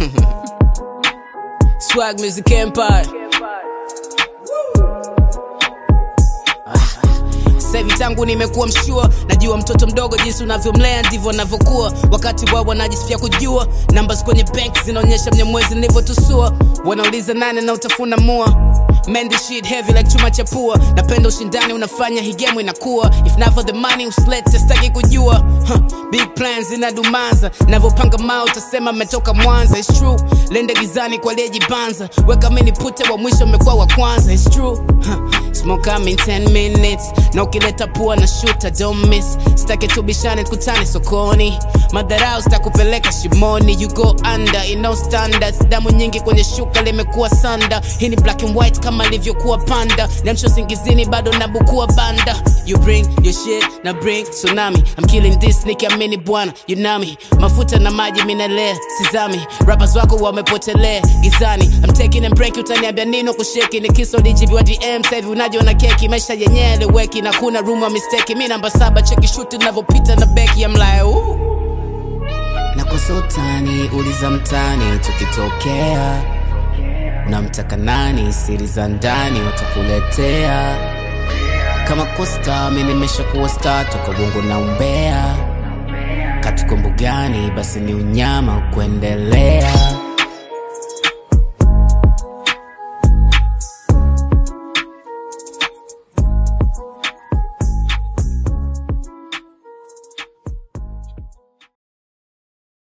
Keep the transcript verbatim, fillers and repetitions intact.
Swag Music Empire. Savi tangu nimekuwa mshua, najua mtoto mdogo jinsi unavyomlea ndivyo anavyokuwa. Wakati wao wanajisifia kujua, numbers kwenye bank zinaonyesha mnyamwezi nilivyotusua. Wanauliza nane na utafuna mua. Man this shit heavy like chuma cha pua. Napenda ushindani unafanya hii game inakuwa. If not for the money usilete staki kujua. huh. Big plans inadumanza, navyopanga mao utasema mmetoka Mwanza. It's true, lende gizani kwa aliyejibanza. Weka mini pute wa mwisho mmekuwa wa kwanza. It's true, huh. Smoke I'm in ten minutes. Na ukileta pua na shoota don't miss. Staki tubishane tukutane sokoni. Madharau sitakupeleka shimoni. You go under in no standards. Damu nyingi kwenye shuka limekuwa sanda. Hii ni black and white kama livyokuwa panda. Namsho singizini bado nabukua banda. You bring your shit na bring tsunami. I'm killing this nikiamini bwana you know me. Mafuta na maji minalea sizami. Rappers wako wamepotelea gizani. I'm taking and break utaniambia nino kusheki. Ni kiso D G B wa D M savi unajiona keki. Maisha yenyewe eleweki na kuna room wa mistake. Mi namba saba cheki shoot navopita na beki. I'm like ooh. Nakosa utani uliza mtani tukitokea. Unamtaka nani siri za ndani utakuletea. Kama Costa mimi nimeshakuwa star toka bongo na umbea. Katuko mbugani basi ni unyama kuendelea.